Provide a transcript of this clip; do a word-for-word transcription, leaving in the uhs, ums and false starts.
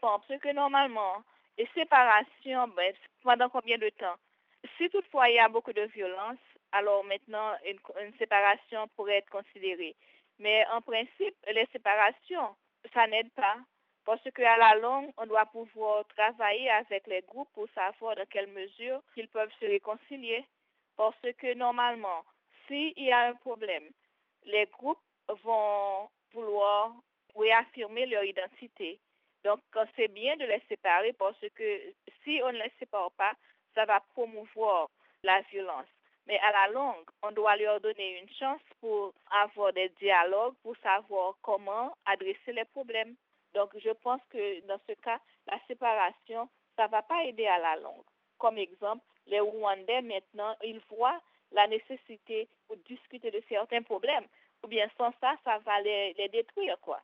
Parce que normalement, les séparations, ben, pendant combien de temps? Si toutefois il y a beaucoup de violence, alors maintenant une, une séparation pourrait être considérée. Mais en principe, les séparations, ça n'aide pas. Parce qu'à la longue, on doit pouvoir travailler avec les groupes pour savoir dans quelle mesure ils peuvent se réconcilier. Parce que normalement, s'il y a un problème, les groupes vont vouloir réaffirmer leur identité. Donc, c'est bien de les séparer parce que si on ne les sépare pas, ça va promouvoir la violence. Mais à la longue, on doit leur donner une chance pour avoir des dialogues, pour savoir comment adresser les problèmes. Donc, je pense que dans ce cas, la séparation, ça ne va pas aider à la longue. Comme exemple, les Rwandais, maintenant, ils voient la nécessité pour discuter de certains problèmes. Ou bien sans ça, ça va les, les détruire, quoi.